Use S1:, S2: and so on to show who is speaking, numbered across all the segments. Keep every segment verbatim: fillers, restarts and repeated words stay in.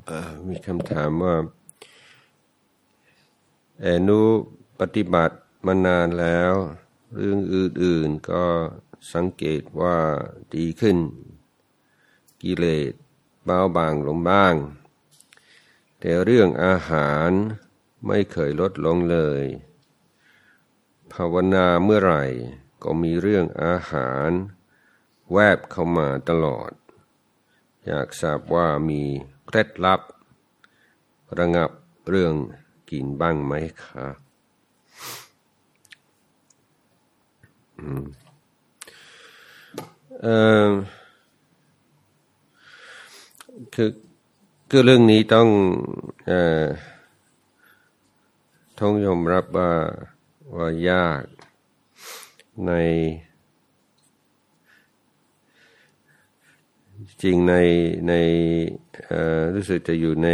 S1: มีคำถามว่าแอนุปฏิบัติมานานแล้วเรื่องอื่นๆก็สังเกตว่าดีขึ้นกิเลสเบาบางลงบ้างแต่เรื่องอาหารไม่เคยลดลงเลยภาวนาเมื่อไหร่ก็มีเรื่องอาหารแวบเข้ามาตลอดอยากทราบว่ามีเคล็ดลับระงับเรื่องกินบ้างไหมคะอืมเอ่อคือคือเรื่องนี้ต้องเอ่อต้องยอมรับว่าว่ายากในจริงในในเอ่อรู้สึกจะอยู่ใน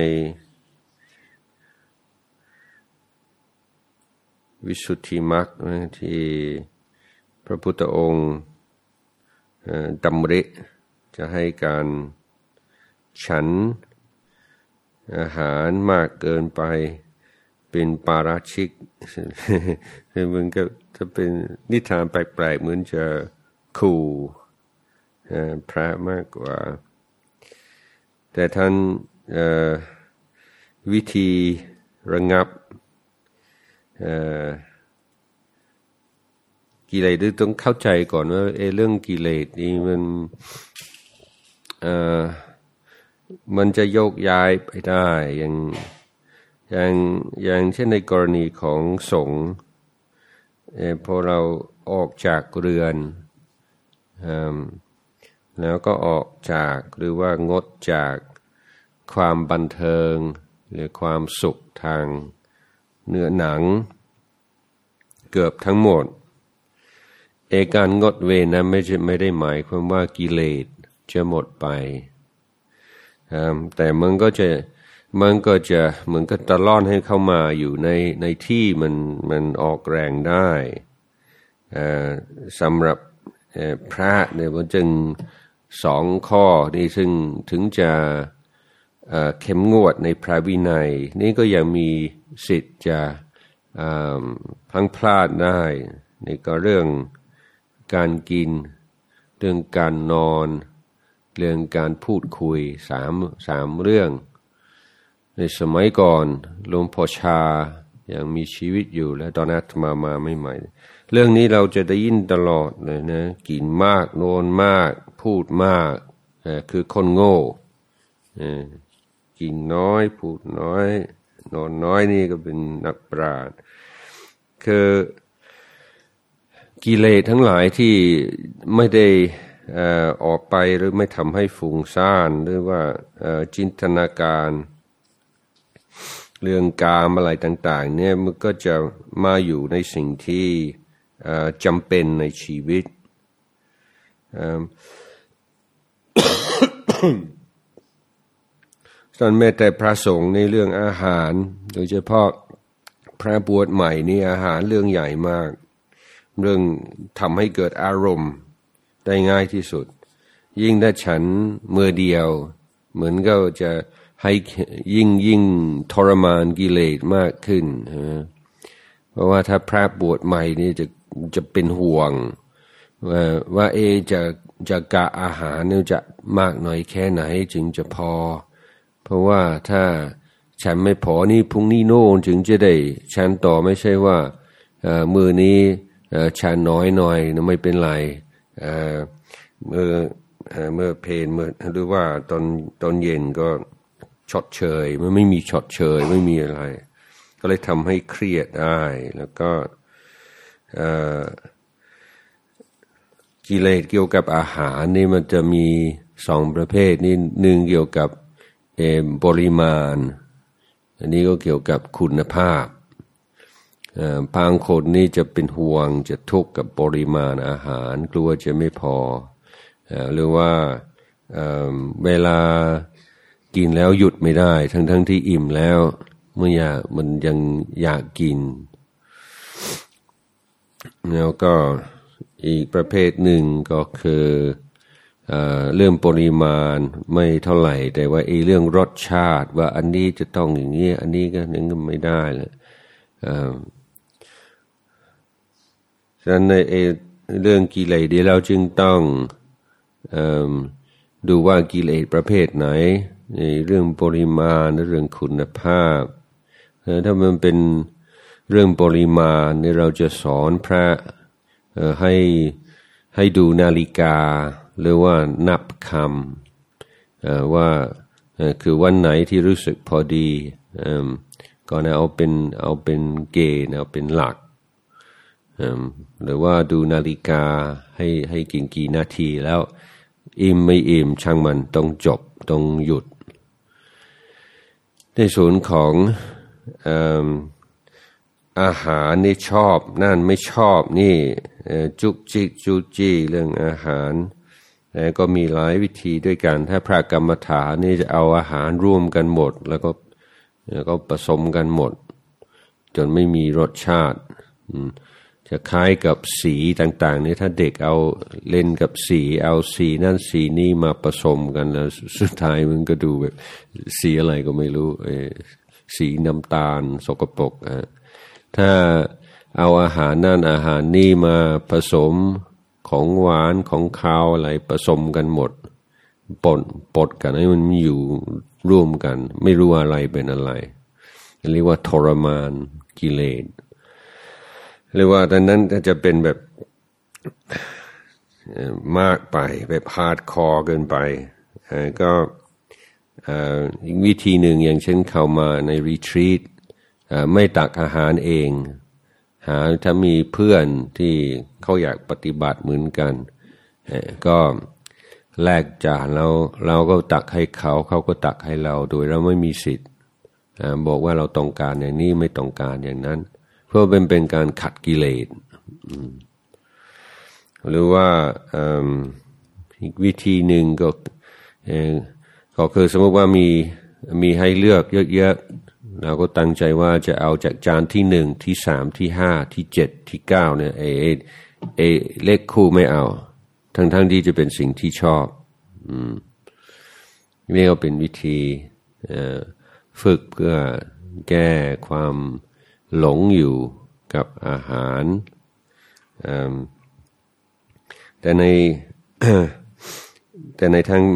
S1: วิสุทธิมรรคที่พระพุทธองค์ดำริจะให้การฉันอาหารมากเกินไปเป็นปาราชิกมันก็จะเป็นนิทานแปลกๆเหมือนจะขู่พระมากกว่าแต่ท่านวิธีระงับกิเลสต้องเข้าใจก่อนว่าเรื่องกิเลสนี่มันมันจะโยกย้ายไปได้อย่างอย่างอย่างเช่นในกรณีของสงฆ์พอเราออกจากเรือนแล้วก็ออกจากหรือว่างดจากความบันเทิงหรือความสุขทางเนื้อหนังเกือบทั้งหมดเอการงดเว้นนั้นไม่ใช่ไม่ได้หมายความว่ากิเลสจะหมดไปแต่มันก็จะมันก็จะเหมือนกับตะล่อนให้เข้ามาอยู่ในในที่มันมันออกแรงได้สำหรับพระเนี่ยมันจึงสองข้อนี่ซึ่งถึงจะเข้มงวดในพระวินัยนี่ก็ยังมีสิทธิ์จะพลั้งพลาดได้นี่ก็เรื่องการกินเรื่องการนอนเรื่องการพูดคุยสามสามเรื่องในสมัยก่อนหลวงพ่อชายังมีชีวิตอยู่และตอนนั้นมามาไม่ใหม่เรื่องนี้เราจะได้ยินตลอดเลยนะกินมากนอนมากพูดมากคือคนโง่กินน้อยพูดน้อยนอนน้อยนี่ก็เป็นนักปราชญ์คือกิเลสทั้งหลายที่ไม่ได้ออกไปหรือไม่ทำให้ฟุ้งซ่านหรือว่าจินตนาการเรื่องกามอะไรต่างๆเนี่ยมันก็จะมาอยู่ในสิ่งที่จำเป็นในชีวิตส่วนแม้แต่พระสงฆ์ในเรื่องอาหารโดยเฉพาะพระบวชใหม่นี่อาหารเรื่องใหญ่มากเรื่องทำให้เกิดอารมณ์ได้ง่ายที่สุดยิ่งถ้าฉันมือเดียวเหมือนก็จะให้ยิ่งยิ่งทรมานกิเลสมากขึ้นเพราะว่าถ้าพระบวชใหม่นี่จะจะเป็นห่วงว่าว่าเอจะจะกะอาหารเนี่ยจะมากหน่อยแค่ไหนจึงจะพอเพราะว่าถ้าฉันไม่พอนี่พรุ่งนี้โน่นจึงจะได้ฉันต่อไม่ใช่ว่ามือนี้ฉันน้อยหน่อยไม่เป็นไรเมื่อเมื่อเพลนเมื่อหรือว่าตอนตอนเย็นก็ชดเชยมันไม่มีชดเชยไม่มีอะไรก็เลยทำให้เครียดได้แล้วก็กิเลสเกี่ยวกับอาหารนี่มันจะมีสองประเภทนี่หนึ่งเกี่ยวกับปริมาณอันนี้ก็เกี่ยวกับคุณภาพบางคนนี่จะเป็นห่วงจะทุกข์กับปริมาณอาหารกลัวจะไม่พอหรือว่าเวลากินแล้วหยุดไม่ได้ทั้งทั้งที่อิ่มแล้วเมื่ออยากมันยังอยากกินแล้วก็อีกประเภทหนึ่งก็คือเอ่อเรื่องปริมาณไม่เท่าไหร่แต่ว่าไอ้เรื่องรสชาติว่าอันนี้จะต้องอย่างนี้อันนี้ก็นึงก็ไม่ได้เลยเอ่อฉะนั้นในไอ้เรื่องกิเลสเดี๋ยวเราจึงต้องเอ่อดูว่ากิเลสประเภทไหนในเรื่องปริมาณเรื่องคุณภาพถ้ามันเป็นเรื่องปริมาณนี่เราจะสอนพระให้ให้ดูนาฬิกาหรือว่านับคำว่าคือวันไหนที่รู้สึกพอดีก็เอาเป็นเอาเป็นเกณฑ์เอาเป็นหลักหรือว่าดูนาฬิกาให้ให้กี่กี่นาทีแล้วอิ่มไม่อิ่มช่างมันต้องจบต้องหยุดในส่วนของอาหารนี่ชอบนั่นไม่ชอบนี่จุกจิกจุกจี้เรื่องอาหารก็มีหลายวิธีด้วยกันถ้าพระกรรมฐานนี่จะเอาอาหารร่วมกันหมดแล้วก็แล้วก็ผสมกันหมดจนไม่มีรสชาติจะคล้ายกับสีต่างๆนี่ถ้าเด็กเอาเล่นกับสีเอาสีนั่นสีนี้มาผสมกันแล้วสุดท้ายมันก็ดูแบบสีอะไรก็ไม่รู้สีน้ำตาลสกปรกถ้าเอาอาหารนั่นอาหารนี่มาผสมของหวานของคาวอะไรผสมกันหมดปนปดกันให้มันอยู่ร่วมกันไม่รู้อะไรเป็นอะไรเรียกว่าทรมานกิเลสหรือว่าตอนนั้นจะเป็นแบบมากไปแบบฮาร์ดคอร์เกินไปก็อีกวิธีหนึ่งอย่างเช่นเข้ามาในรีทรีตไม่ตักอาหารเองหาถ้ามีเพื่อนที่เขาอยากปฏิบัติเหมือนกันก็แลกจานเราเราก็ตักให้เขาเขาก็ตักให้เราโดยเราไม่มีสิทธิ์บอกว่าเราต้องการอย่างนี้ไม่ต้องการอย่างนั้นเพื่อเป็นเป็นการขัดกิเลสหรือว่าอีกวิธีหนึ่งก็ก็คือสมมติว่ามีมีให้เลือกเยอะๆเราก็ตั้งใจว่าจะเอาจากจานที่หนึ่งที่สามที่ห้าที่เจ็ดที่เก้าเนี่ยเอเอเลขคู่ไม่เอาทั้งๆที่จะเป็นสิ่งที่ชอบนี่ก็เป็นวิธีฝึกเพื่อแก้ความหลงอยู่กับอาหารแต่ใน แต่ในทาง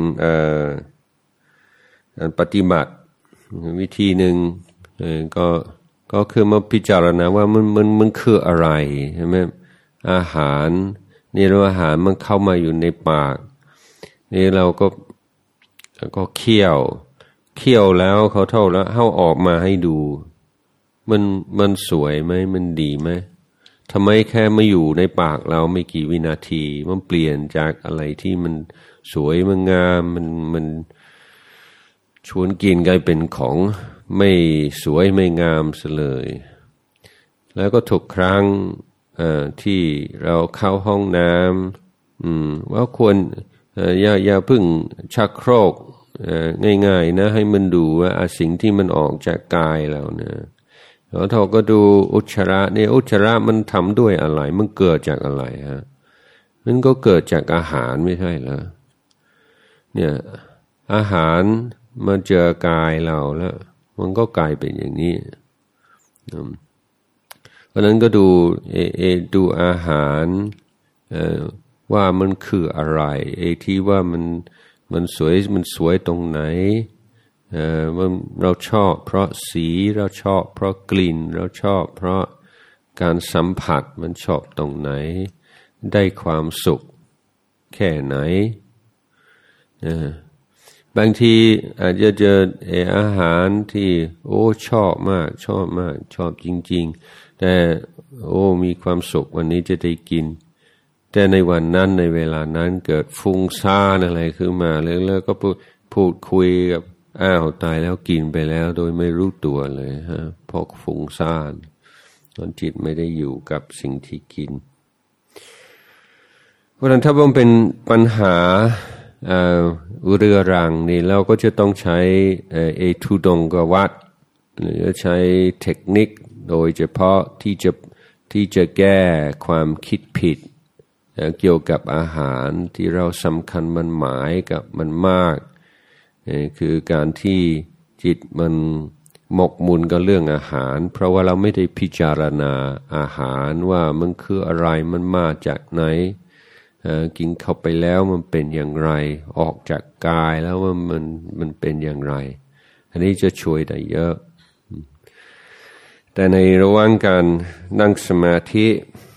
S1: ปฏิบัติวิธีหนึ่งก็ก็คือมาพิจารณาว่ามันมันมันคืออะไรใช่ไหมอาหารนี่เราอาหารมันเข้ามาอยู่ในปากนี่เราก็ก็เคี่ยวเคี่ยวแล้วเขาเท่าแล้วเอาออกมาให้ดูมันมันสวยไหมมันดีไหมทำไมแค่มาอยู่ในปากเราไม่กี่วินาทีมันเปลี่ยนจากอะไรที่มันสวยมันงามมันมันชวนกินกลายเป็นของไม่สวยไม่งามซะเลยแล้วก็ทุกครั้งที่เราเข้าห้องน้ำว่าควรอย่าอย่าพึ่งชักโครกง่ายๆนะให้มันดูว่าสิ่งที่มันออกจากกายเราเนี่ยแล้วเราก็ดูอุจจาระเนี่ยอุจจาระมันทำด้วยอะไรมันเกิดจากอะไรฮะมันก็เกิดจากอาหารไม่ใช่เหรอเนี่ยอาหารมาเจอกายเราแล้วมันก็กลายเป็นอย่างนี้เพราะนั้นก็ดูเอเอดูอาหารว่ามันคืออะไรไอ้ที่ว่ามันมันสวยมันสวยตรงไหนเอ่อเราชอบเพราะสีเราชอบเพราะกลิ่นเราชอบเพราะการสัมผัสมันชอบตรงไหนได้ความสุขแค่ไหนเออบางทีอาจจะเจออาหารที่โอ้ชอบมากชอบมากชอบจริงๆแต่โอ้มีความสุขวันนี้จะได้กินแต่ในวันนั้นในเวลานั้นเกิดฟุ้งซ่านอะไรขึ้นมาแล้วก็พูดพูดคุยกับอ้าวตายแล้วกินไปแล้วโดยไม่รู้ตัวเลยฮะเพราะฟุ้งซ่านตอนจิตไม่ได้อยู่กับสิ่งที่กินเพราะฉะนั้นถ้ามันเป็นปัญหาเรื้อรังนี่เราก็จะต้องใช้เอทุดงกวัดหรือใช้เทคนิคโดยเฉพาะที่จะที่จะแก้ความคิดผิดเกี่ยวกับอาหารที่เราสำคัญมันหมายกับมันมากคือการที่จิตมันหมกมุ่นกับเรื่องอาหารเพราะว่าเราไม่ได้พิจารณาอาหารว่ามันคืออะไรมันมาจากไหนกินเข้าไปแล้วมันเป็นอย่างไรออกจากกายแล้วว่ามันมันเป็นอย่างไรอันนี้จะช่วยได้เยอะแต่ในระหว่างการนั่งสมาธิ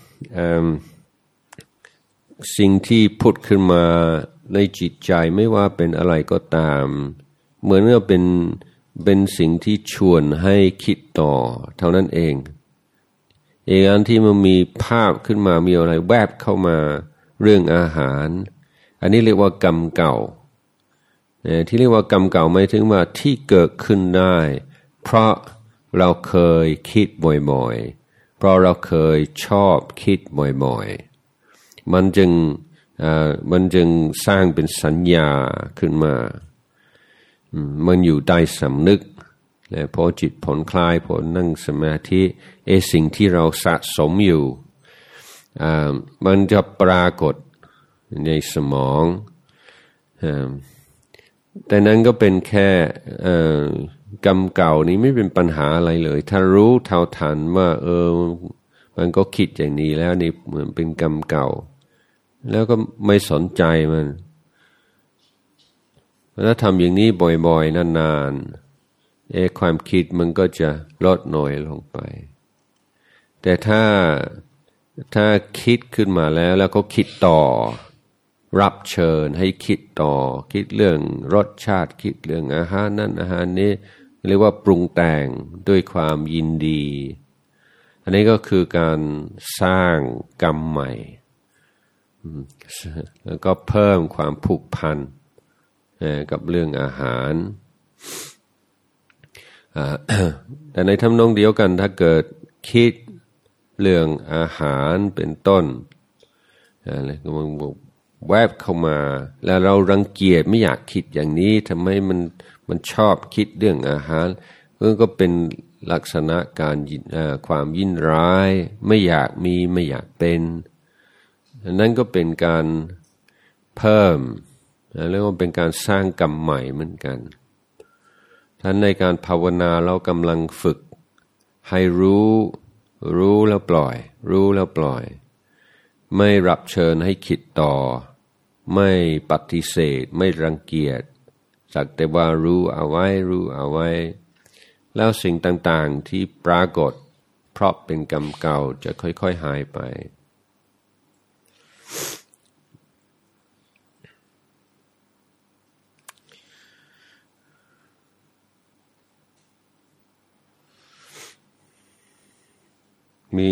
S1: สิ่งที่พุทธขึ้นมาในจิตใจไม่ว่าเป็นอะไรก็ตามเหมือนกับเป็นเป็นสิ่งที่ชวนให้คิดต่อเท่านั้นเองเองอันที่มันมีภาพขึ้นมามีอะไรแวบเข้ามาเรื่องอาหารอันนี้เรียกว่ากรรมเก่าที่เรียกว่ากรรมเก่าหมายถึงว่าที่เกิดขึ้นได้เพราะเราเคยคิดบ่อยๆเพราะเราเคยชอบคิดบ่อยๆมันจึงมันจึงสร้างเป็นสัญญาขึ้นมามันอยู่ใต้สำนึกและพอจิตผ่อนคลายพอนั่งสมาธิไอ้สิ่งที่เราสะสมอยู่มันจะปรากฏในสมองแต่นั้นก็เป็นแค่กรรมเก่านี้ไม่เป็นปัญหาอะไรเลยถ้ารู้เท่าทันว่าเออมันก็คิดอย่างนี้แล้วนี่เหมือนเป็นกรรมเก่าแล้วก็ไม่สนใจมันถ้าทำอย่างนี้บ่อยๆนานๆเอความคิดมันก็จะลดน้อยลงไปแต่ถ้าถ้าคิดขึ้นมาแล้วแล้วก็คิดต่อรับเชิญให้คิดต่อคิดเรื่องรสชาติคิดเรื่องอาหารนั้นอาหารนี้เรียกว่าปรุงแต่งด้วยความยินดีอันนี้ก็คือการสร้างกรรมใหม่แล้วก็เพิ่มความผูกพันกับเรื่องอาหารแต่ในทำนองเดียวกันถ้าเกิดคิดเรื่องอาหารเป็นต้นอะไรก็มันแวบเข้ามาแล้วเรารังเกียจไม่อยากคิดอย่างนี้ทำไมมันมันชอบคิดเรื่องอาหารมันก็เป็นลักษณะการความยินร้ายไม่อยากมีไม่อยากเป็นนั่นก็เป็นการเพิ่มเรียกว่าเป็นการสร้างกรรมใหม่เหมือนกันท่านในการภาวนาเรากำลังฝึกให้รู้รู้แล้วปล่อยรู้แล้วปล่อยไม่รับเชิญให้คิดต่อไม่ปฏิเสธไม่รังเกียจสักแต่ว่ารู้เอาไว้รู้เอาไว้แล้วสิ่งต่างๆที่ปรากฏเพราะเป็นกรรมเก่าจะค่อยๆหายไปมี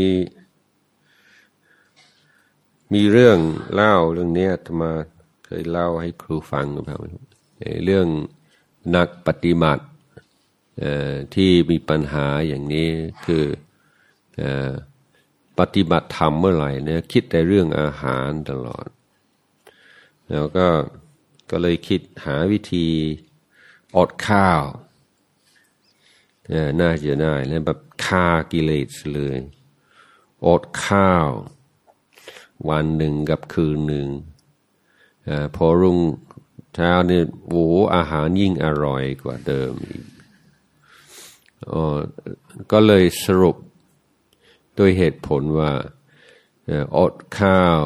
S1: มีเรื่องเล่าเรื่องนี้อาตมาเคยเล่าให้ครูฟังครับเรื่องนักปฏิบัติที่มีปัญหาอย่างนี้คือปฏิบัติธรรมเมื่อไหร่เนี่ยคิดแต่เรื่องอาหารตลอดแล้วก็ก็เลยคิดหาวิธีอดข้าวน่าจะได้แล้วแบบฆ่ากิเลสเลยอดข้าววันหนึ่งกับคืนหนึ่งอพอรุ่งเช้าเนี่ยโอ้อาหารยิ่งอร่อยกว่าเดิมอีกอ๋อก็เลยสรุปโดยเหตุผลว่าอดข้าว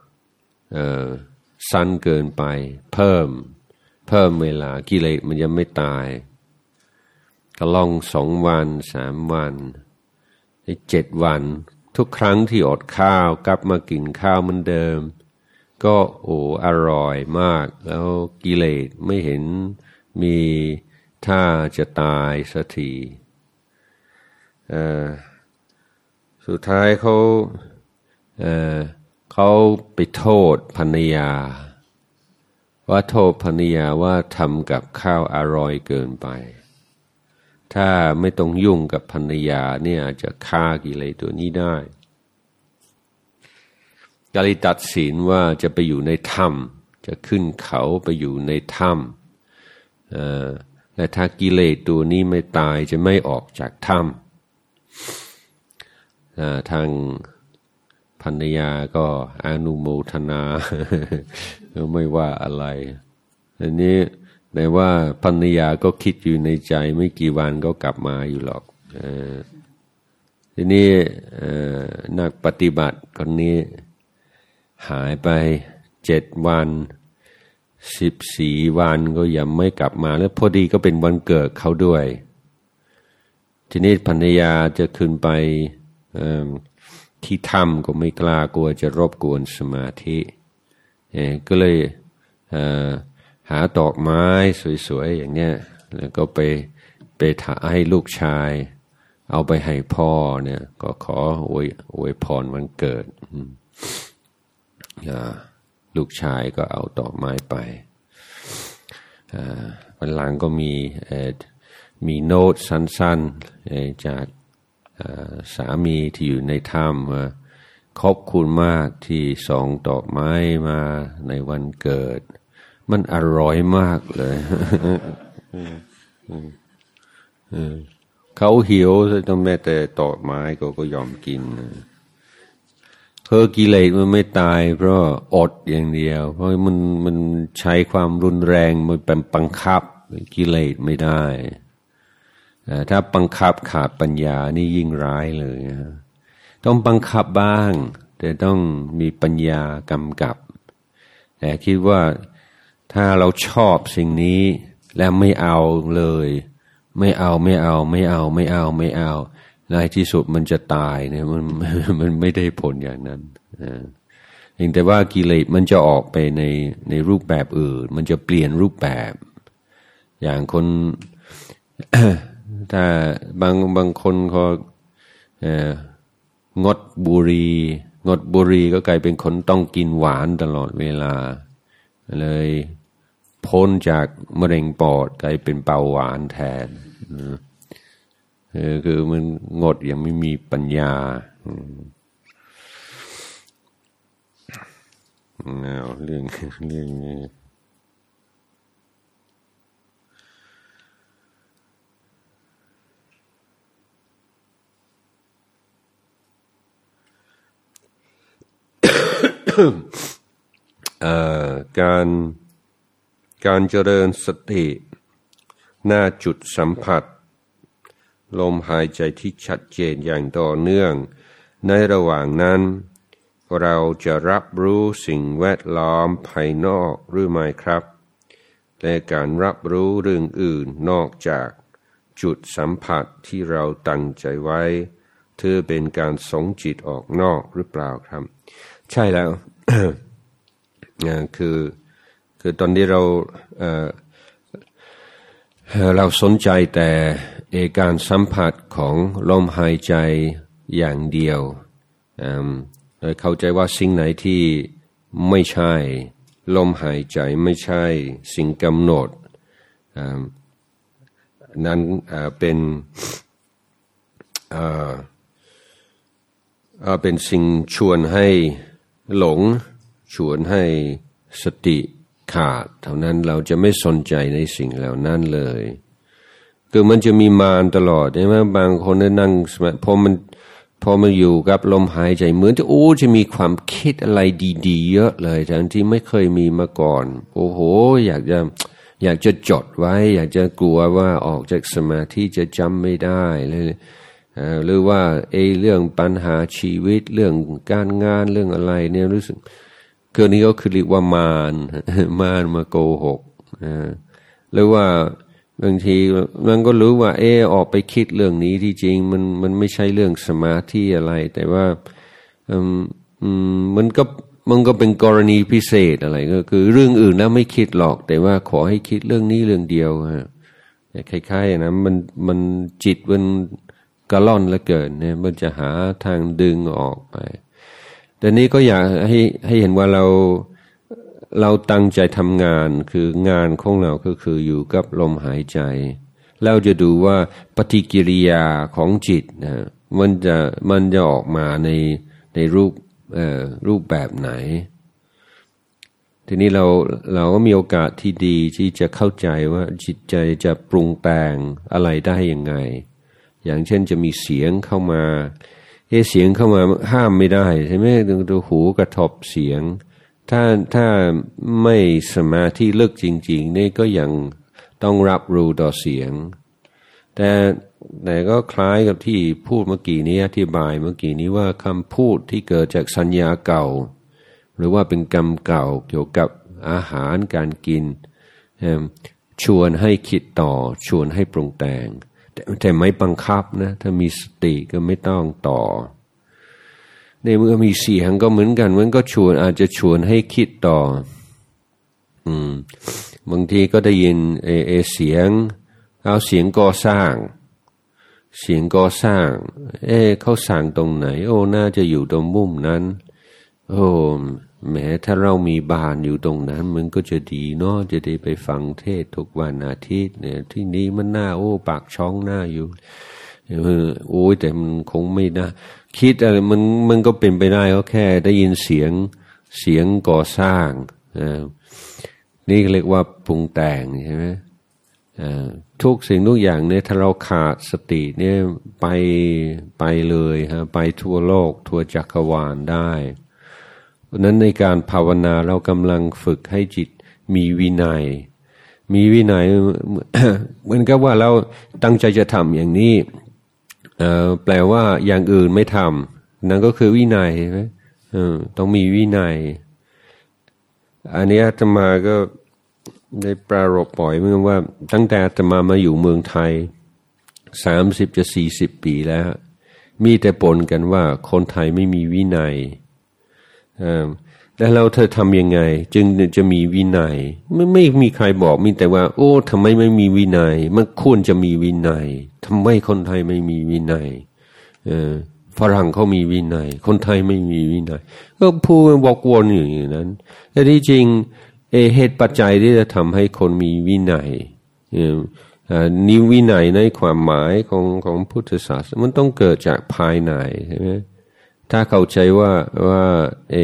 S1: สั้นเกินไปเพิ่มเพิ่มเวลากิเลสมันยังไม่ตายก็ลองสองวันสามวันเจ็ดวันทุกครั้งที่อดข้าวกลับมากินข้าวเหมือนเดิมก็โอ้อร่อยมากแล้วกิเลสไม่เห็นมีท่าจะตายสักทีสุดท้ายเขาเอ่อเขาไปโทษภรรยาว่าโทษภรรยาว่าทำกับข้าวอร่อยเกินไปถ้าไม่ต้องยุ่งกับภรรยาเนี่ยจะฆ่ากิเลสตัวนี้ได้ก็เลยตัดสินว่าจะไปอยู่ในถ้ำจะขึ้นเขาไปอยู่ในถ้ำและถ้ากิเลสตัวนี้ไม่ตายจะไม่ออกจากถ้ำทางภภรรยาก็อนุโมทนาไม่ว่าอะไรอันนี้แต่ว่าภรรยาก็คิดอยู่ในใจไม่กี่วันก็กลับมาอยู่หรอกทีนี้นักปฏิบัติคนนี้หายไปเจ็ดวันสิบสี่วันก็ยังไม่กลับมาแล้วพอดีก็เป็นวันเกิดเขาด้วยทีนี้ภรรยาจะขึ้นไปที่ถ้ำก็ไม่กล้ากลัวจะรบกวนสมาธิก็เลยหาดอกไม้สวยๆอย่างเนี้ยแล้วก็ไปไปถ่ายให้ลูกชายเอาไปให้พ่อเนี่ยก็ขออวยอวยพรวันเกิดลูกชายก็เอาดอกไม้ไปวันหลังก็มีมีโน้ตสั้นๆจากสามีที่อยู่ในถ้ำว่าขอบคุณมากที่ส่งดอกไม้มาในวันเกิดมันอร่อยมากเลยเขาหิวต้องแม้แต่ดอกไม้ก็ก็ยอมกินเธอกิเลสมันไม่ตายเพราะอดอย่างเดียวเพราะมันมันใช้ความรุนแรงมันเป็นบังคับกิเลสไม่ได้ถ้าบังคับขาดปัญญานี่ยิ่งร้ายเลยต้องบังคับบ้างแต่ต้องมีปัญญากำกับแต่คิดว่าถ้าเราชอบสิ่งนี้แล้วไม่เอาเลยไม่เอาไม่เอาไม่เอาไม่เอาไม่เอาในที่สุดมันจะตายเนี่ยมันมันไม่ได้ผลอย่างนั้นเองแต่ว่ากิเลสมันจะออกไปในในรูปแบบอื่นมันจะเปลี่ยนรูปแบบอย่างคนถ้าบางบางคนเขางดบุหรี่งดบุหรี่ก็กลายเป็นคนต้องกินหวานตลอดเวลาเลยพ้นจากมะเร็งปอดกลายเป็นเบาหวานแทนคือมันงดยังไม่มีปัญญาเอาเรื่องเรื่องนี้การการเจริญสติหน้าจุดสัมผัสลมหายใจที่ชัดเจนอย่างต่อเนื่องในระหว่างนั้นเราจะรับรู้สิ่งแวดล้อมภายนอกหรือไม่ครับและการรับรู้เรื่องอื่นนอกจากจุดสัมผัสที่เราตั้งใจไว้ถือเป็นการส่งจิตออกนอกหรือเปล่าครับใช่แล้ว คือคือตอนนี้เราเอ่อเราสนใจแต่เอการสัมผัสของลมหายใจอย่างเดียวโดยเข้าใจว่าสิ่งไหนที่ไม่ใช่ลมหายใจไม่ใช่สิ่งกำหนดนั้นเป็นเป็นสิ่งชวนให้หลงชวนให้สติขาดเท่านั้นเราจะไม่สนใจในสิ่งเหล่านั้นเลยคือมันจะมีมารตลอดใช่ไหมบางคนนั่งพอมันพอมาอยู่กับลมหายใจเหมือนจะโอ้จะมีความคิดอะไรดีๆเยอะเลยทั้งที่ไม่เคยมีมาก่อนโอ้โหอยากจะอยากจะจดไว้อยากจะกลัวว่าออกจากสมาธิจะจำไม่ได้เลยหรือว่าไอ้เรื่องปัญหาชีวิตเรื่องการงานเรื่องอะไรเนี่ยรู้สึกเกิดนี้ก็คือเรียกว่ามารมารมาโกหกหรือว่าบางทีมันก็รู้ว่าเออออกไปคิดเรื่องนี้ที่จริงมันมันไม่ใช่เรื่องสมาธิอะไรแต่ว่าอืมอืมมันก็มันก็เป็นกรณีพิเศษอะไรก็คือเรื่องอื่นแล้วไม่คิดหรอกแต่ว่าขอให้คิดเรื่องนี้เรื่องเดียวฮะคล้ายๆนะมันมันจิตมันกระล่อนเหลือเกินเนี่ยมันจะหาทางดึงออกไปแต่นี้ก็อยากให้ให้เห็นว่าเราเราตั้งใจทำงานคืองานของเราก็คืออยู่กับลมหายใจแล้วจะดูว่าปฏิกิริยาของจิตนะมันจะมันจะออกมาในในรูปเอ่อรูปแบบไหนทีนี้เราเราก็มีโอกาสที่ดีที่จะเข้าใจว่าจิตใจจะปรุงแต่งอะไรได้ยังไงอย่างเช่นจะมีเสียงเข้ามาเอเสียงเข้ามาห้ามไม่ได้ใช่ไหมตัวหูกระทบเสียงถ้าถ้าไม่สมาธิลึกจริงๆนี่ก็ยังต้องรับรู้ต่อเสียงแต่แต่ก็คล้ายกับที่พูดเมื่อกี้นี้อธิบายเมื่อกี้นี้ว่าคำพูดที่เกิดจากสัญญาเก่าหรือว่าเป็นกรรมเก่าเกี่ยวกับอาหารการกินชวนให้คิดต่อชวนให้ปรุงแต่งแต่แต่ไม่บังคับนะถ้ามีสติก็ไม่ต้องต่อในเมื่อมีเสียงก็เหมือนกันมันก็ชวนอาจจะชวนให้คิดต่ออืมบางทีก็ได้ยินเอเอเสียงเอาเสียงก่อสร้างเสียงก่อสร้างเอ๊ะเขาสร้างตรงไหนโอ้น่าจะอยู่ตรงมุมนั้นโอ้แม้ถ้าเรามีบ้านอยู่ตรงนั้นมันก็จะดีเนาะจะได้ไปฟังเทศทุกวันอาทิตย์เนี่ยที่นี้มันน่าโอ้ปากช่องหน้าอยู่โอ้ยแต่มันคงไม่น่าคิดอะไรมันมันก็เป็นไปได้ก็แค่ได้ยินเสียงเสียงก่อสร้างนี่เรียกว่าปรุงแต่งใช่ไหมทุกสิ่งทุกอย่างเนี่ยถ้าเราขาดสติเนี่ยไปไปเลยฮะไปทั่วโลกทั่วจักรวาลได้เพราะนั้นในการภาวนาเรากำลังฝึกให้จิตมีวินัยมีวินัย เหมือนกับว่าเราตั้งใจจะทำอย่างนี้แปลว่าอย่างอื่นไม่ทำนั่นก็คือวินัยใช่ไหมต้องมีวินัยอันนี้อาตมาก็ได้ปรารภปล่อยเมื่อว่าตั้งแต่อาตมามาอยู่เมืองไทยสามสิบจะสี่สิบปีแล้วมีแต่ปนกันว่าคนไทยไม่มีวินัยแล้วเราเธอทำยังไงจึงจะมีวินัยไม่ไม่มีใครบอกมีแต่ว่าโอ้ทำไมไม่มีวินัยมันควรจะมีวินัยทำไมคนไทยไม่มีวินัยเออฝรั่งเขามีวินัยคนไทยไม่มีวินัยก็พูดบอกวนอย่างนั้นแต่ที่จริงเหตุปัจจัยที่จะทำให้คนมีวินัยนิวินัยในความหมายของของพุทธศาสนามันต้องเกิดจากภายในใช่ไหมถ้าเข้าใจว่าว่าเอ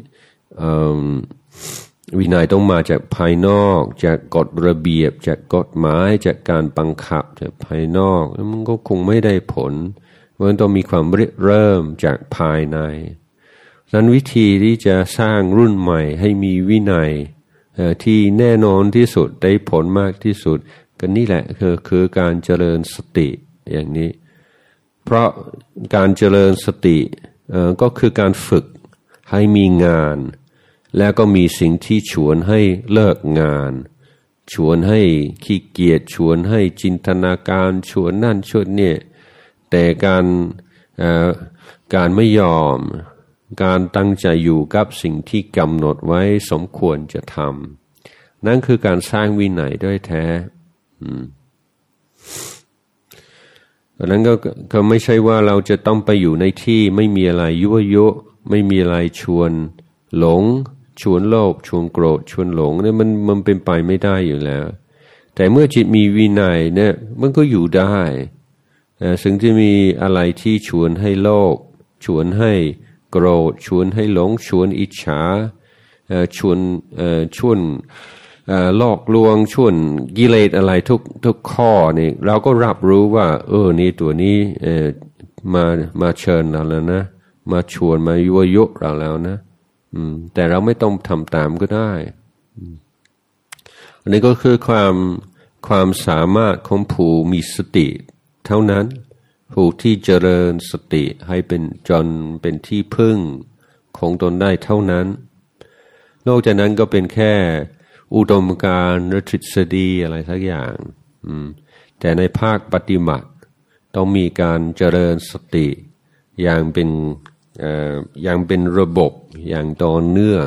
S1: วินัยต้องมาจากภายนอกจากกฎระเบียบจากกฎหมายจากการบังคับจากภายนอกมันก็คงไม่ได้ผลมันต้องมีความเริ่มจากภายในดังนั้นวิธีที่จะสร้างรุ่นใหม่ให้มีวินัยที่แน่นอนที่สุดได้ผลมากที่สุดก็นี่แหละคือคือการเจริญสติอย่างนี้เพราะการเจริญสติก็คือการฝึกให้มีงานแล้วก็มีสิ่งที่ชวนให้เลิกงานชวนให้ขี้เกียจชวนให้จินตนาการชวนนั่นชวนนี่แต่การการไม่ยอมการตั้งใจอยู่กับสิ่งที่กำหนดไว้สมควรจะทำนั่นคือการสร้างวินัยด้วยแท้ดังนั้นก็ก็ไม่ใช่ว่าเราจะต้องไปอยู่ในที่ไม่มีอะไรยั่วยุไม่มีอะไรชวนหลงชวนโลภชวนโกรธชวนหลงเนี่ยมันมันเป็นไปไม่ได้อยู่แล้วแต่เมื่อจิตมีวินัยเนี่ยมันก็อยู่ได้ซึ่งจะมีอะไรที่ชวนให้โลภชวนให้โกรธชวนให้หลงชวนอิจฉาชวนชวนหลอกลวงชวนกิเลสอะไรทุกทุกข้อนี่เราก็รับรู้ว่าเออนี่ตัวนี้มามาเชิญเราแล้วนะมาชวนมายั่วยุเราแล้วนะแต่เราไม่ต้องทำตามก็ได้อันนี้ก็คือความความสามารถของผู้มีสติเท่านั้นผู้ที่เจริญสติให้เป็นจนเป็นที่พึ่งของตนได้เท่านั้นนอกจากนั้นก็เป็นแค่อุดมการณ์หรือทฤษฎีอะไรสักอย่างแต่ในภาคปฏิบัติต้องมีการเจริญสติอย่างเป็นอย่างเป็นระบบอย่างต่อเนื่อง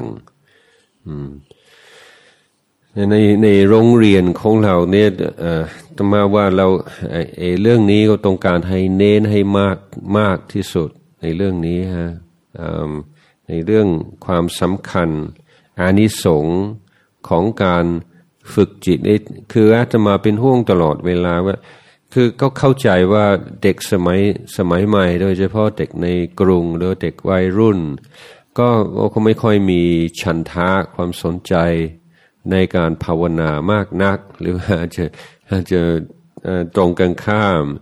S1: ในในโรงเรียนของเราเนี่ยต้องมาว่าเราไอ้เรื่องนี้ก็ต้องการให้เน้นให้มากมากที่สุดในเรื่องนี้ฮะในเรื่องความสำคัญอานิสงส์ของการฝึกจิตนี่คืออาตมาเป็นห่วงตลอดเวลาว่าคือก็เข้าใจว่าเด็กสมัยสมัยใหม่โดยเฉพาะเด็กในกรุงหรือเด็กวัยรุ่นก็ก็ไม่ค่อยมีฉันทะความสนใจในการภาวนามากนักหรืออาจจะอาจจะตรงกันข้าม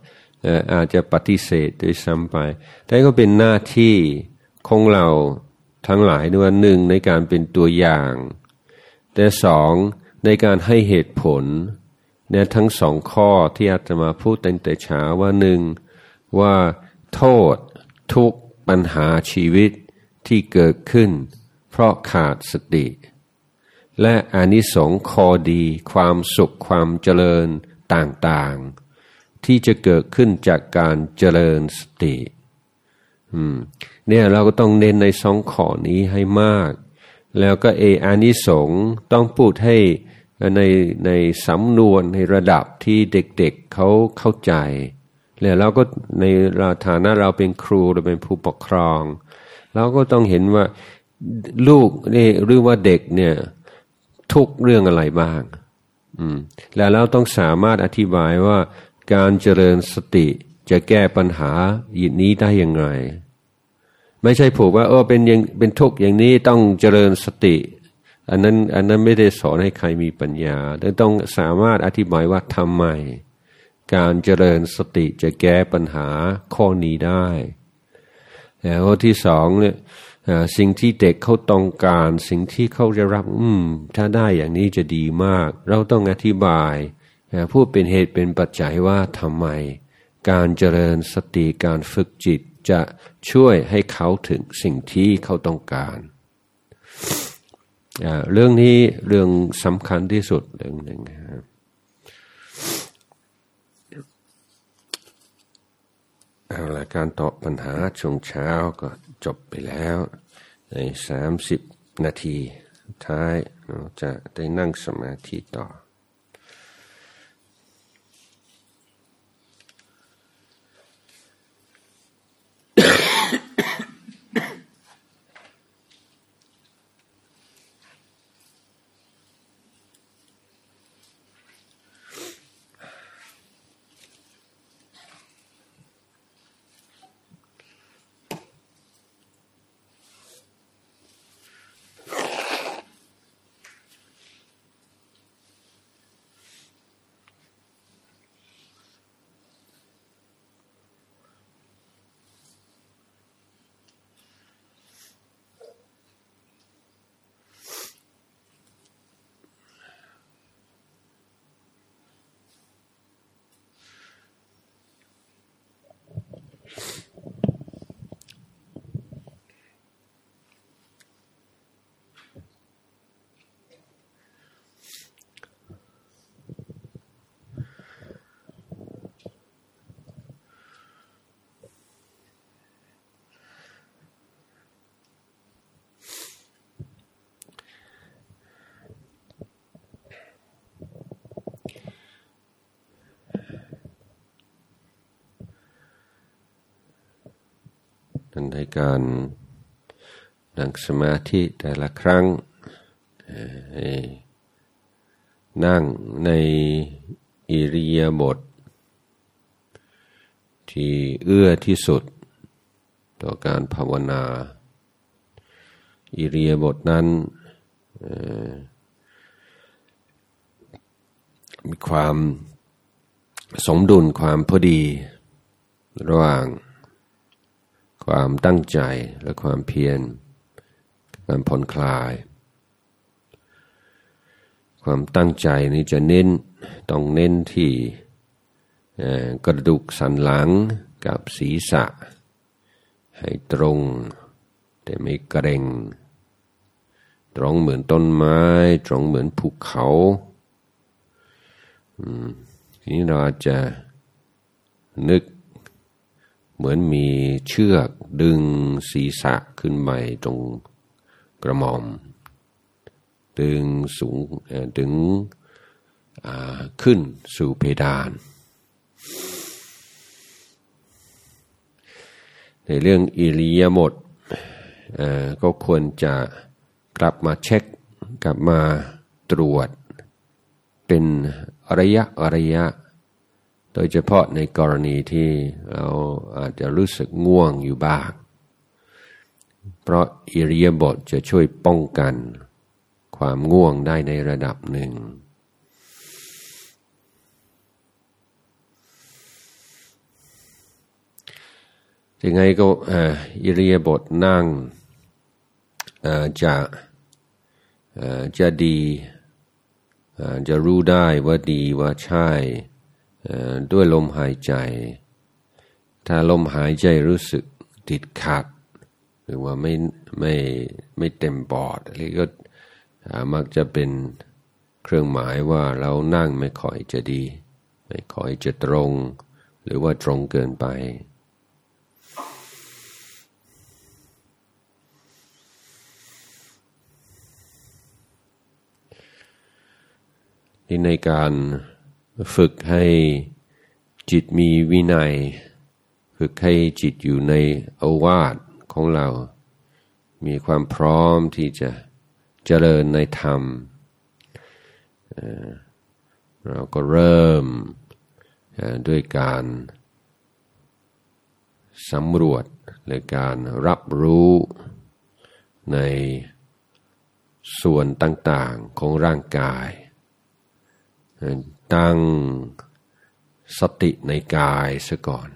S1: อาจจะปฏิเสธด้วยซ้ำไปแต่ก็เป็นหน้าที่ของเราทั้งหลายด้วยหนึ่งในการเป็นตัวอย่างแต่สองในการให้เหตุผลเนี่ยทั้งสองข้อที่อาจจะมาพูดตั้งแต่เช้าว่าหนึ่งว่าโทษทุกปัญหาชีวิตที่เกิดขึ้นเพราะขาดสติและอานิสงส์ข้อดีความสุขความเจริญต่างๆที่จะเกิดขึ้นจากการเจริญสติอืมเนี่ยเราก็ต้องเน้นในสองข้อนี้ให้มากแล้วก็เออานิสงส์ต้องพูดให้ในในสำนวนในระดับที่เด็กๆ เเขาเข้าใจแล้วเราก็ในฐานะเราเป็นครูเราเป็นผู้ปกครองเราก็ต้องเห็นว่าลูกนี่หรือว่าเด็กเนี่ยทุกเรื่องอะไรบ้างอืมแล้วเราต้องสามารถอธิบายว่าการเจริญสติจะแก้ปัญหาอย่างนี้ได้ยังไงไม่ใช่ผูกว่าเออเป็นยังเป็นทุกข์อย่างนี้ต้องเจริญสติอันนั้นอันนั้นไม่ได้สอนให้ใครมีปัญญาแต่ต้องสามารถอธิบายว่าทำไมการเจริญสติจะแก้ปัญหาข้อนี้ได้แล้วข้อที่สองเนี่ยสิ่งที่เด็กเขาต้องการสิ่งที่เขาจะรับอืมถ้าได้อย่างนี้จะดีมากเราต้องอธิบายพูดเป็นเหตุเป็นปัจจัยว่าทำไมการเจริญสติการฝึกจิตจะช่วยให้เขาถึงสิ่งที่เขาต้องการเรื่องนี้เรื่องสำคัญที่สุดเรื่องหนึ่งครับเอาละการตอบปัญหาช่วงเช้าก็จบไปแล้วในสามสิบนาทีท้ายเราจะได้นั่งสมาธิต่อในการนั่งสมาธิแต่ละครั้งนั่งในอิริยาบถที่เอื้อที่สุดต่อการภาวนาอิริยาบถนั้นมีความสมดุลความพอดีระหว่างความตั้งใจและความเพียรการผ่อนคลายความตั้งใจนี้จะเน้นต้องเน้นที่กระดูกสันหลังกับศีรษะให้ตรงแต่ไม่เกร็งตรงเหมือนต้นไม้ตรงเหมือนภูเขาทีนี้เราจะนึกเหมือนมีเชือกดึงศีรษะขึ้นไปตรงกระหม่อมดึงสูงดึงขึ้นสู่เพดานในเรื่องอิริยาบถก็ควรจะกลับมาเช็คกลับมาตรวจเป็นระยะระยะโดยเฉพาะในกรณีที่เราอาจจะรู้สึกง่วงอยู่บ้างเพราะอิริยาบถจะช่วยป้องกันความง่วงได้ในระดับหนึ่งยังไงก็อิริยาบถนั่งจะจะดีจะรู้ได้ว่าดีว่าใช่ด้วยลมหายใจถ้าลมหายใจรู้สึกติดขัดหรือว่าไม่ไม่ไม่เต็มปอดอะไรก็มักจะเป็นเครื่องหมายว่าเรานั่งไม่ค่อยจะดีไม่ค่อยจะตรงหรือว่าตรงเกินไปในการฝึกให้จิตมีวินัยฝึกให้จิตอยู่ในโอวาทของเรามีความพร้อมที่จะเจริญในธรรมเราก็เริ่มด้วยการสำรวจและการรับรู้ในส่วนต่างๆของร่างกายตั้งสติในกายซะก่อน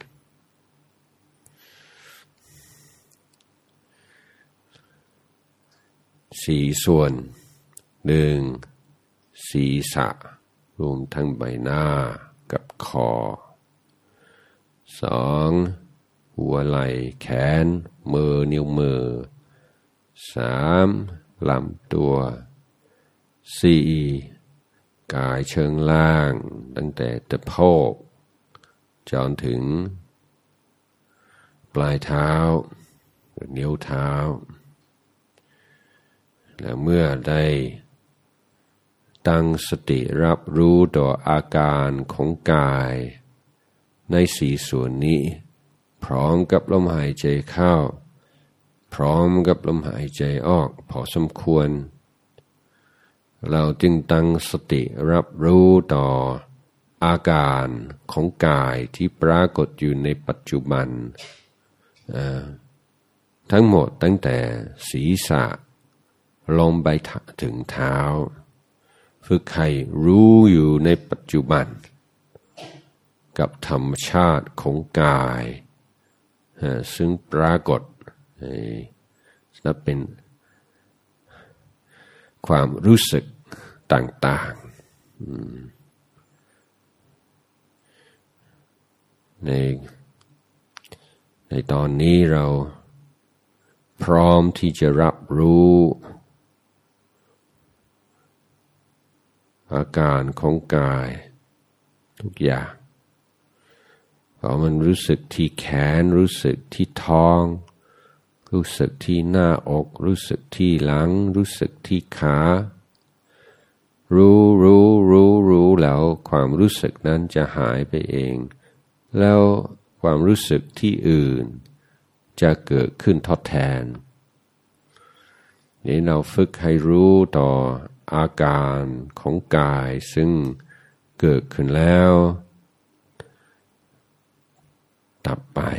S1: สี่ส่วนหนึ่งศีรษะรวมทั้งใบหน้ากับคอสองหัวไหล่แขนมือนิ้วมือสามลำตัวสี่กายเชิงล่างตั้งแต่ตะโพกจนถึงปลายเท้านิ้วเท้าและเมื่อได้ตั้งสติรับรู้ต่ออาการของกายในสี่ส่วนนี้พร้อมกับลมหายใจเข้าพร้อมกับลมหายใจออกพอสมควรเราจึงตั้งสติรับรู้ต่ออาการของกายที่ปรากฏอยู่ในปัจจุบันทั้งหมดตั้งแต่ศีรษะลงไปถึงเท้าฝึกให้รู้อยู่ในปัจจุบันกับธรรมชาติของกายซึ่งปรากฏและเป็นความรู้สึกต่างๆในในตอนนี้เราพร้อมที่จะรับรู้อาการของกายทุกอย่างพอมันรู้สึกที่แขนรู้สึกที่ท้องรู้สึกที่หน้าอกรู้สึกที่หลังรู้สึกที่ขารู้รู้รู้รู้แล้วความรู้สึกนั้นจะหายไปเองแล้วความรู้สึกที่อื่นจะเกิดขึ้นทดแทนนี่เราฝึกให้รู้ต่ออาการของกายซึ่งเกิดขึ้นแล้วดับไป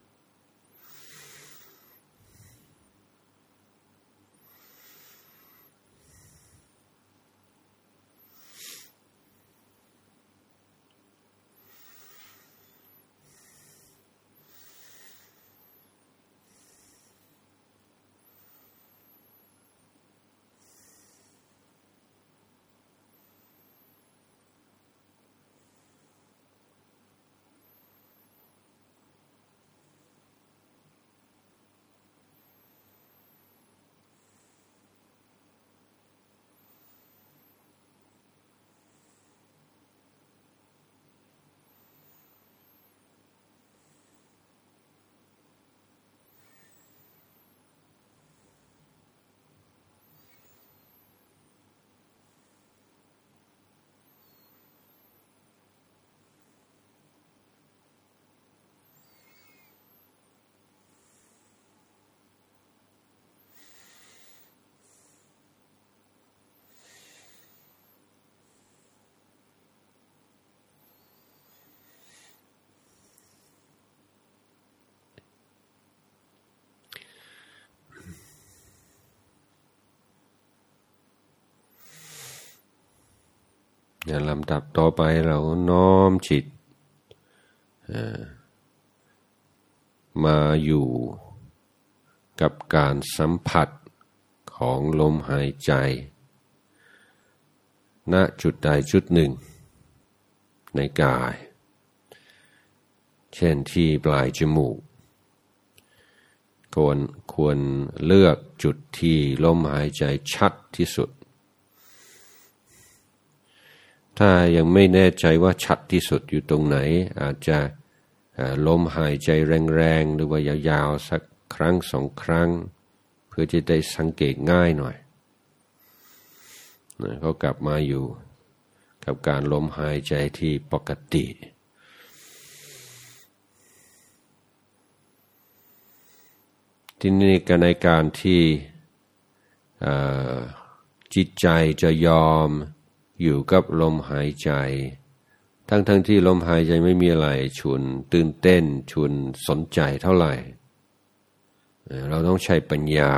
S1: อย่างลำดับต่อไปเราน้อมจิตมาอยู่กับการสัมผัสของลมหายใจณจุดใดจุดหนึ่งในกายเช่นที่ปลายจมูกควรควรเลือกจุดที่ลมหายใจชัดที่สุดถ้ายังไม่แน่ใจว่าชัดที่สุดอยู่ตรงไหนอาจจะลมหายใจแรงๆหรือว่ายาวๆสักครั้งสองครั้งเพื่อจะได้สังเกตง่ายหน่อยก็กลับมาอยู่กับการลมหายใจที่ปกติที่นี่ก็ในการที่จิตใจจะยอมอยู่กับลมหายใจทั้งๆ ท, ที่ลมหายใจไม่มีอะไรชวนตื่นเต้นชวนสนใจเท่าไหร่เราต้องใช้ปัญญา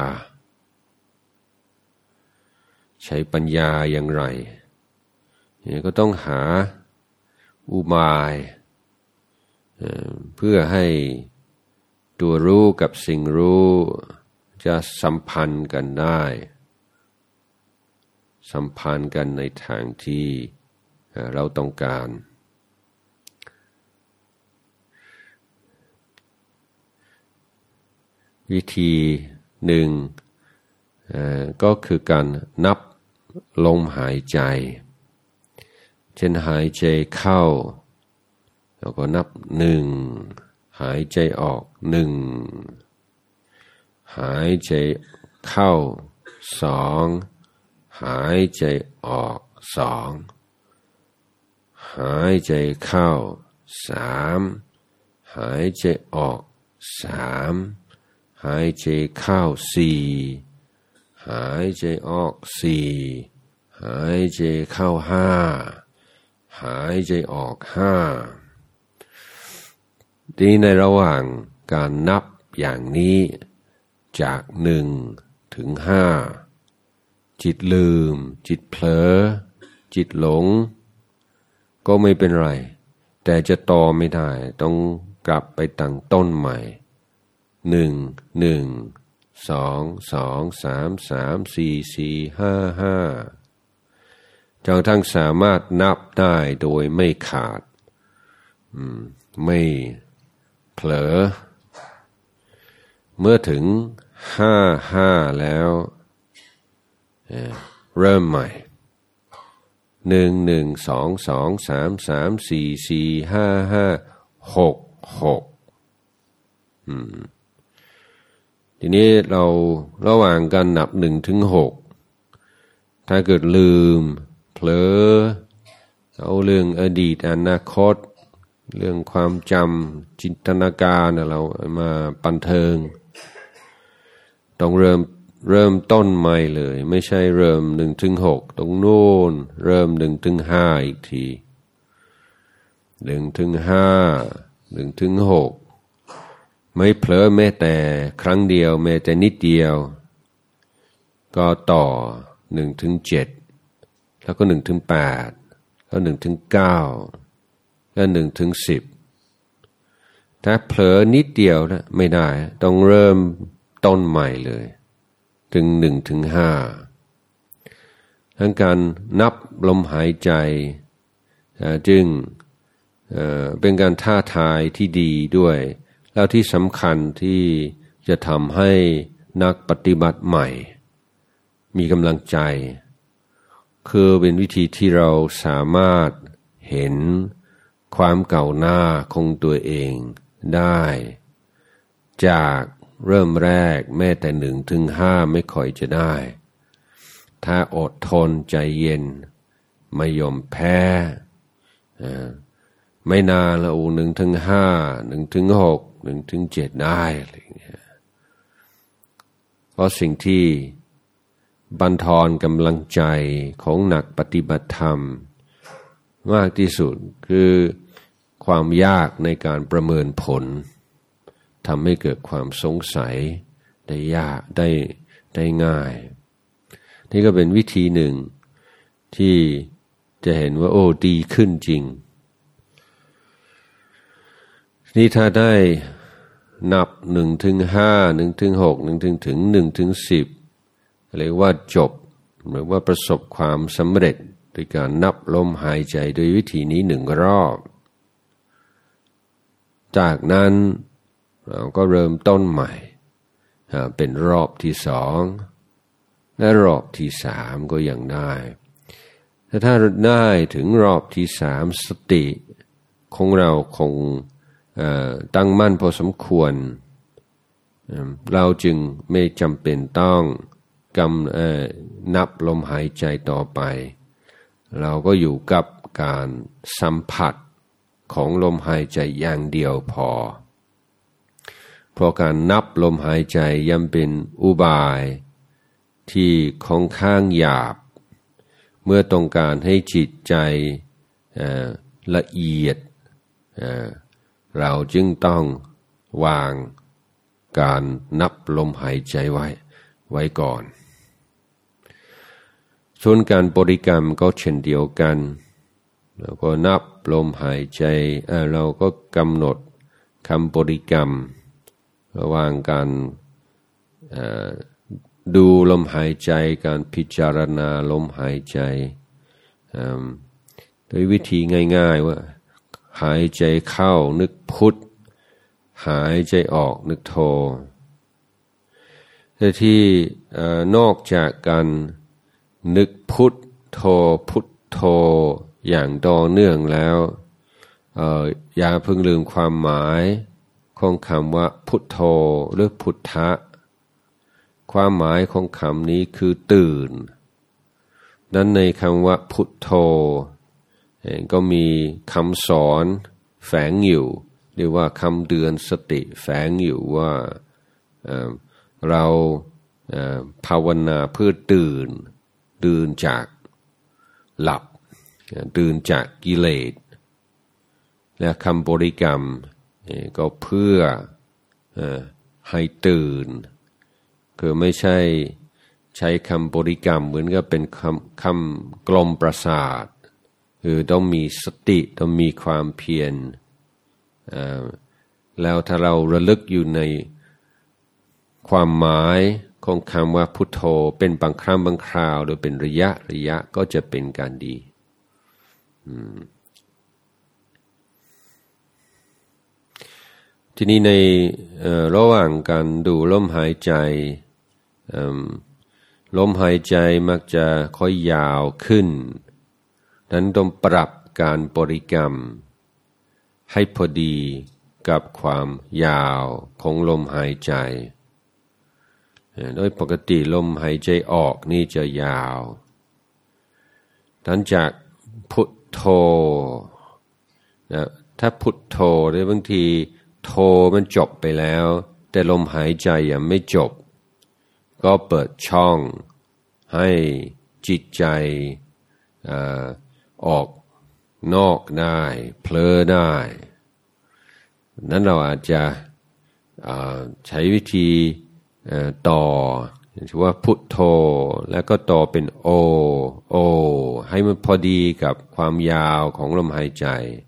S1: ใช้ปัญญาอย่างไรนี่ก็ต้องหาอุบายเพื่อให้ตัวรู้กับสิ่งรู้จะสัมพันธ์กันได้สัมพันธ์กันในทางที่เราต้องการวิธีหนึ่งก็คือการนับลมหายใจเช่นหายใจเข้าแล้วก็นับหนึ่งหายใจออกหนึ่งหายใจเข้าสองหายใจออกสองหายใจเข้าสามหายใจออกสามหายใจเข้าสี่หายใจออกสี่หายใจเข้าห้าหายใจออกห้าทีในระหว่างการนับอย่างนี้จากหนึ่งถึงห้าจิตลืมจิตเผลอจิตหลงก็ไม่เป็นไรแต่จะต่อไม่ได้ต้องกลับไปตั้งต้นใหม่หนึ่งหนึ่งสองสองสามสามสี่สี่ห้าห้าจนทั้งสามารถนับได้โดยไม่ขาดไม่เผลอเมื่อถึงห้าห้าแล้วเริ่มใหม่หนึ่งหนึ่งสองสองสามสามสี่สี่ห้าห้าหกหกทีนี้เราระหว่างการนับหนึ่งถึงหกถ้าเกิดลืมเผลอเอาเรื่องอดีตอนาคตเรื่องความจำจินตนาการเรามาบันเทิงต้องเริ่มเริ่มต้นใหม่เลยไม่ใช่เริ่มหนึ่งถึงหกตรงโน้นเริ่มหนึ่งถึงห้าอีกทีหนึ่งถึงห้าหนึ่งถึงหกไม่เผลอแม้แต่ครั้งเดียวแม้แต่นิดเดียวก็ต่อหนึ่งถึงเจ็ดแล้วก็หนึ่งถึงแปดแล้วหนึ่งถึงเก้าแล้วหนึ่งถึงสิบถ้าเผลอนิดเดียวนะไม่ได้ต้องเริ่มต้นใหม่เลยถึงหนึ่งถึงห้าทั้งการนับลมหายใจจึงเป็นการท้าทายที่ดีด้วยแล้วที่สำคัญที่จะทำให้นักปฏิบัติใหม่มีกำลังใจคือเป็นวิธีที่เราสามารถเห็นความเก่าหน้าของตัวเองได้จากเริ่มแรกแม้แต่หนึ่งถึงห้าไม่ค่อยจะได้ถ้าอดทนใจเย็นไม่ยอมแพ้ไม่นานแล้วหนึ่งถึงห้าหนึ่งถึงหกหนึ่งถึงเจ็ดได้อะไรอย่างเงี้ยเพราะสิ่งที่บั่นทอนกำลังใจของนักปฏิบัติธรรมมากที่สุดคือความยากในการประเมินผลทำให้เกิดความสงสัยได้ยากได้ได้ง่ายนี่ก็เป็นวิธีหนึ่งที่จะเห็นว่าโอ้ดีขึ้นจริงนี่ถ้าได้นับหนึ่งถึงห้าหนึ่งถึงหกหนึ่งถึงถึงหนึ่งถึงสิบเรียกว่าจบหรือว่าประสบความสำเร็จโดยการนับลมหายใจโดยวิธีนี้หนึ่งรอบจากนั้นเราก็เริ่มต้นใหม่เป็นรอบที่สองและรอบที่สามก็ยังได้แต่ถ้าได้ถึงรอบที่สามสติของเราคงตั้งมั่นพอสมควรเราจึงไม่จำเป็นต้องกำนับลมหายใจต่อไปเราก็อยู่กับการสัมผัสของลมหายใจอย่างเดียวพอเพราะการนับลมหายใจย่อมเป็นอุบายที่ค่อนข้างหยาบเมื่อต้องการให้จิตใจละเอียดเราจึงต้องวางการนับลมหายใจไว้ไว้ก่อนส่วนการบริกรรมก็เช่นเดียวกันเราก็นับลมหายใจเราก็กำหนดคำบริกรรมระหว่างการดูลมหายใจการพิจารณาลมหายใจโดยวิธีง่ายๆว่าหายใจเข้านึกพุทหายใจออกนึกโธแต่ที่นอกจากการนึกพุทโธพุทโธอย่างต่อเนื่องแล้วอย่าเพิ่งลืมความหมายของคำว่าพุทโธหรือพุทธะความหมายของคำนี้คือตื่นนั้นในคำว่าพุทโธก็มีคำสอนแฝงอยู่หรือว่าคำเตือนสติแฝงอยู่ว่าเราภาวนาเพื่อตื่นตื่นจากหลับตื่นจากกิเลสและคำบริกรรมก็เพื่อให้ตื่นคือไม่ใช่ใช้คำบริกรรมเหมือนกับเป็นคำคำกลมประสาทคือต้องมีสติต้องมีความเพียรแล้วถ้าเราระลึกอยู่ในความหมายของคำว่าพุทโธเป็นบางครั้งบางคราวหรือเป็นระยะระยะก็จะเป็นการดีทีนี้ในระหว่างการดูลมหายใจลมหายใจมักจะค่อยยาวขึ้นนั้นต้องปรับการบริกรรมให้พอดีกับความยาวของลมหายใจโดยปกติลมหายใจออกนี่จะยาวหลังจากพุทโธนะถ้าพุทโธได้บางทีโธมันจบไปแล้วแต่ลมหายใจยังไม่จบก็เปิดช่องให้จิตใจอ่าออกนอกได้เผลอได้นั้นเราอาจจะใช้วิธีต่อชื่อว่าพุทโธแล้วก็ต่อเป็นโอโอให้มันพอดีกับความยาวของลมหายใจ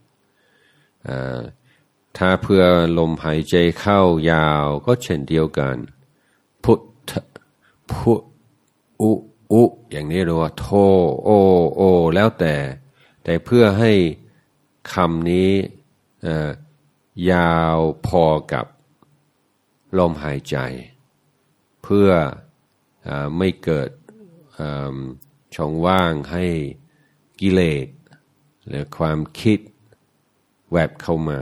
S1: ถ้าเพื่อลมหายใจเข้ายาวก็เช่นเดียวกันพุทพุอุอุอย่างนี้เรียกว่าโธโอโอแล้วแต่แต่เพื่อให้คำนี้ยาวพอกับลมหายใจเพื่อไม่เกิดช่องว่างให้กิเลสหรือความคิดแวบเข้ามา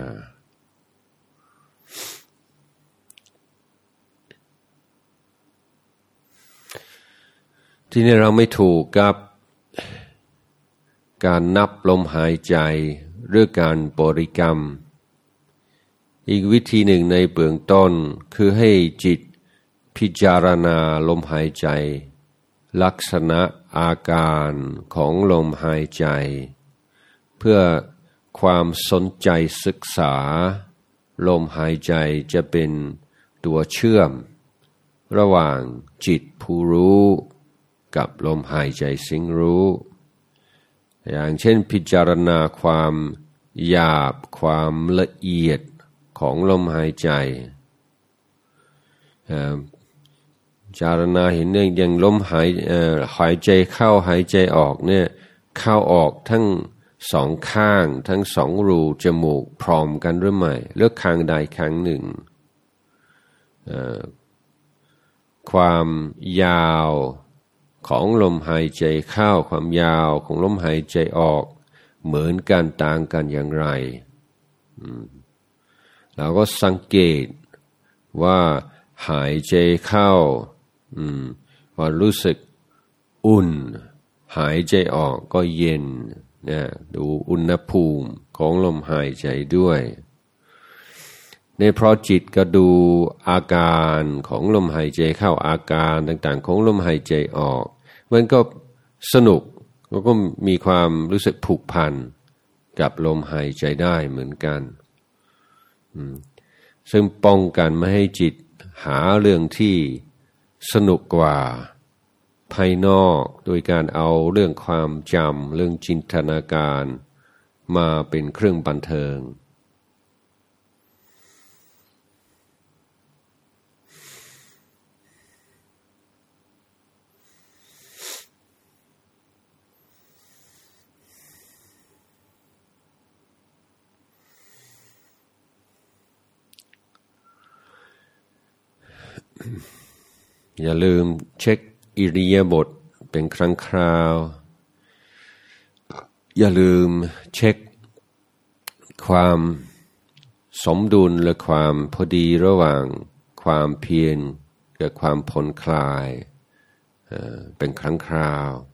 S1: ที่นี่เราไม่ถูกกับการนับลมหายใจหรือการบริกรรมอีกวิธีหนึ่งในเบื้องต้นคือให้จิตพิจารณาลมหายใจลักษณะอาการของลมหายใจเพื่อความสนใจศึกษาลมหายใจจะเป็นตัวเชื่อมระหว่างจิตผู้รู้กับลมหายใจสิ่งรู้อย่างเช่นพิจารณาความหยาบความละเอียดของลมหายใจจารณาเห็นเนี่ยยังลมหายหายใจเข้าหายใจออกเนี่ยเข้าออกทั้งสองข้างทั้งสองรูจมูกพร้อมกันหรือไม่เลือกข้างใดข้างหนึ่งความยาวของลมหายใจเข้าความยาวของลมหายใจออกเหมือนกันต่างกันอย่างไรเราก็สังเกตว่าหายใจเข้าว่ารู้สึกอุ่นหายใจออกก็เย็นนะดูอุณหภูมิของลมหายใจด้วยในเพราะจิตก็ดูอาการของลมหายใจเข้าอาการต่างๆของลมหายใจออกมันก็สนุกแล้วก็มีความรู้สึกผูกพันกับลมหายใจได้เหมือนกันซึ่งป้องกันไม่ให้จิตหาเรื่องที่สนุกกว่าภายนอกโดยการเอาเรื่องความจำเรื่องจินตนาการมาเป็นเครื่องบันเทิงอย่าลืมเช็คอิริยาบถเป็นครั้งคราวอย่าลืมเช็คความสมดุลและความพอดีระหว่างความเพียรกับความผ่อนคลายเป็นครั้งคราว